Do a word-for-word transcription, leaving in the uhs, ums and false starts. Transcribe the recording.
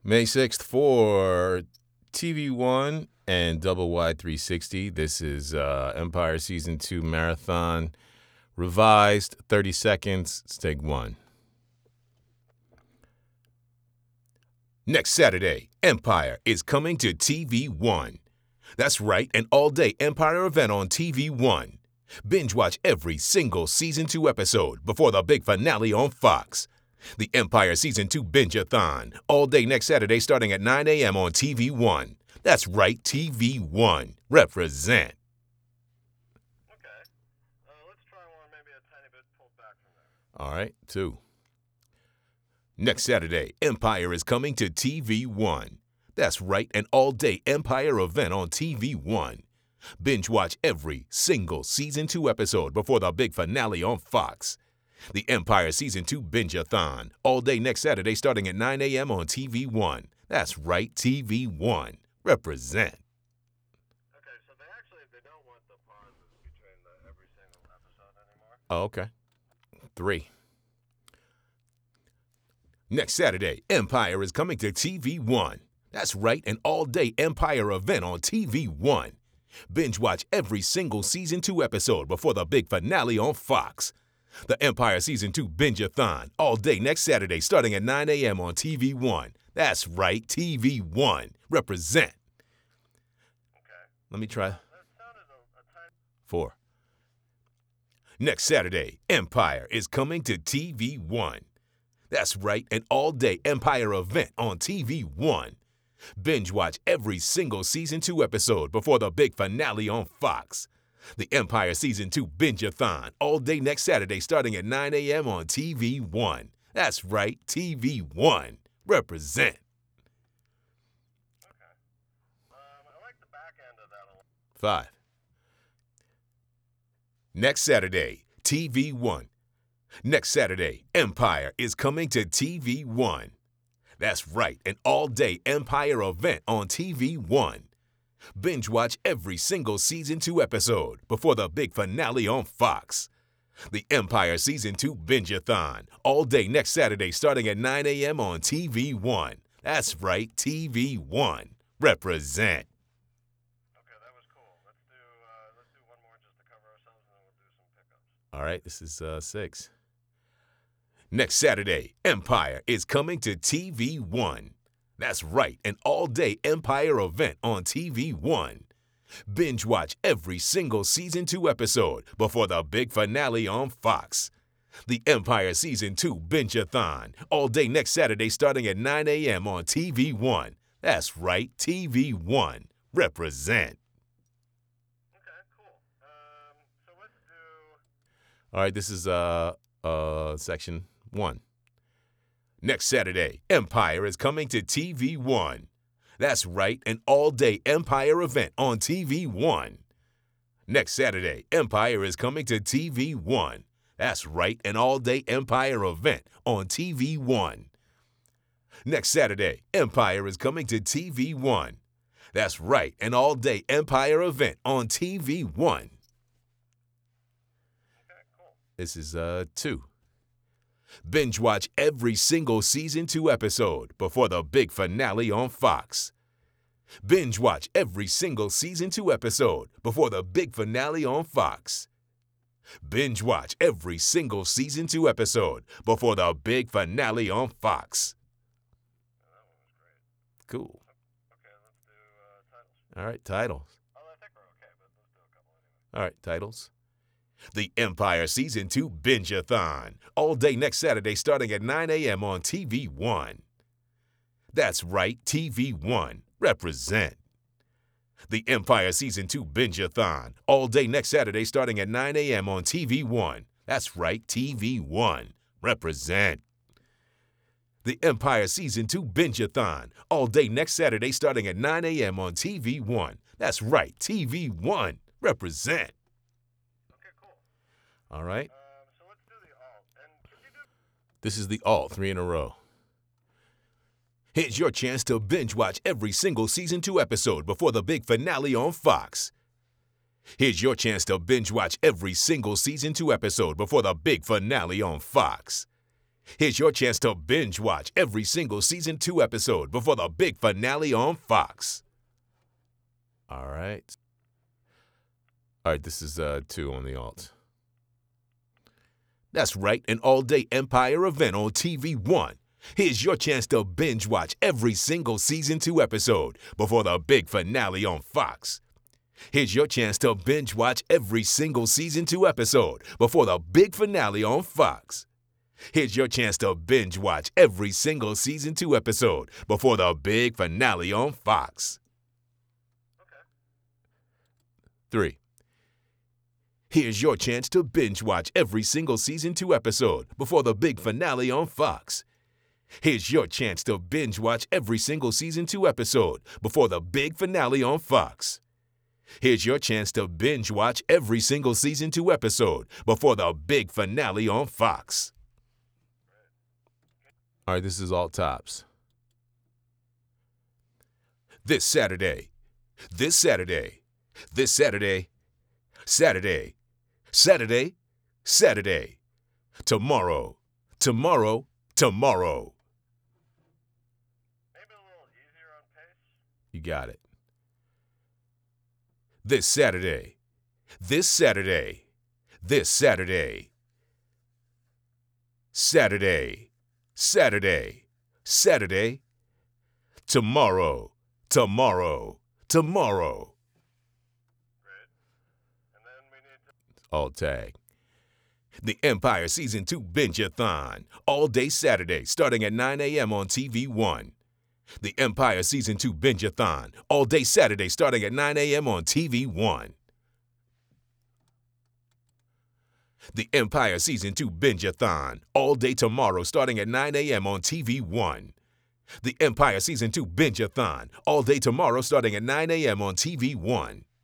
May sixth for T V One and Double Wide three sixty. This is uh, Empire Season two Marathon, revised, thirty seconds, take one. Next Saturday, Empire is coming to T V One. That's right, an all-day Empire event on T V One. Binge watch every single Season two episode before the big finale on Fox. The Empire Season two Binge-a-thon, all day next Saturday starting at nine a.m. on T V One. That's right, T V One. Represent. Okay. Uh, let's try one maybe a tiny bit pulled back from there. All right, two. Next Saturday, Empire is coming to T V One. That's right, an all-day Empire event on T V One. Binge watch every single Season two episode before the big finale on Fox. The Empire Season two Binge-a-thon, all day next Saturday starting at nine a.m. on T V One. That's right, T V One. Represent. Okay, so they actually they don't want the pauses between the every single episode anymore. Oh, okay. Three. Next Saturday, Empire is coming to T V One. That's right, an all-day Empire event on T V One. Binge watch every single Season two episode before the big finale on Fox. The Empire Season two Binge-a-thon, all day next Saturday starting at nine a.m. on T V One. That's right, T V One. Represent. Okay. Let me try. That sounded a, a tiny... Four. Next Saturday, Empire is coming to T V One. That's right, an all-day Empire event on T V One. Binge watch every single Season two episode before the big finale on Fox. The Empire Season two Binge-a-thon, all day next Saturday starting at nine a.m. on T V One. That's right, T V One. Represent. Okay. Um, I like the back end of that a lot. Five. Next Saturday, T V One. Next Saturday, Empire is coming to T V One. That's right, an all-day Empire event on T V One. Binge watch every single Season two episode before the big finale on Fox. The Empire Season two Binge-a-thon, all day next Saturday starting at nine a.m. on T V One. That's right, T V One. Represent. Okay, that was cool. Let's do uh, let's do one more just to cover ourselves, and then we'll do some pickups. All right, this is uh, six. Next Saturday, Empire is coming to T V One. That's right, an all-day Empire event on T V One. Binge watch every single Season two episode before the big finale on Fox. The Empire Season two Binge-a-thon, all day next Saturday starting at nine a.m. on T V One. That's right, T V One. Represent. Okay, cool. Um, so let's do... All right, this is uh, uh, section one. Next Saturday, Empire is coming to T V One. That's right, an all-day Empire event on T V One. Next Saturday, Empire is coming to T V One. That's right, an all-day Empire event on T V One. Next Saturday, Empire is coming to T V One. That's right, an all-day Empire event on T V One. Okay, cool. This is uh two. Binge watch every single Season two episode before the big finale on Fox. Binge watch every single Season two episode before the big finale on Fox. Binge watch every single Season two episode before the big finale on Fox. Yeah, that one was great. Cool. Okay, let's do uh, titles. All right, titles. Oh, I think we're okay, but let's do a couple anyway. All right, titles. The Empire Season two Binge-a-thon, all day next Saturday starting at nine a.m. on T V One. That's right, T V One. Represent. The Empire Season two Binge-a-thon, all day next Saturday starting at nine a.m. on T V One. That's right, T V One. Represent. The Empire Season two Binge-a-thon, all day next Saturday starting at nine a.m. on T V One. That's right, T V One. Represent. Okay, cool. All right. Um, so let's do the alt. And could you do... This is the all three in a row. Here's your chance to binge watch every single Season two episode before the big finale on Fox. Here's your chance to binge watch every single Season two episode before the big finale on Fox. Here's your chance to binge watch every single season two episode before the big finale on Fox. All right. All right, this is uh, two on the alt. That's right, an all-day Empire event on T V one. Here's your chance to binge watch every single season two episode before the big finale on Fox. Here's your chance to binge watch every single season two episode before the big finale on Fox. Here's your chance to binge watch every single season two episode before the big finale on Fox. Okay. Three. Here's your chance to binge watch every single season two episode before the big finale on Fox. Here's your chance to binge watch every single season two episode before the big finale on Fox. Here's your chance to binge watch every single season two episode before the big finale on Fox. All right, this is all tops. This Saturday, this Saturday, this Saturday, Saturday, Saturday, Saturday, tomorrow, tomorrow, tomorrow. Maybe a little easier on pace. You got it. This Saturday, this Saturday, this Saturday, Saturday, Saturday, Saturday, tomorrow, tomorrow, tomorrow. Great. And then we need to... All tag. The Empire Season two Binge-a-thon, all day Saturday, starting at nine a.m. on T V one. The Empire Season two Binge-a-thon, all day Saturday, starting at nine a.m. on T V one. The Empire Season two Binge-a-thon, all day tomorrow, starting at nine a.m. on T V one. The Empire Season two Binge-a-thon, all day tomorrow, starting at nine a.m. on T V one.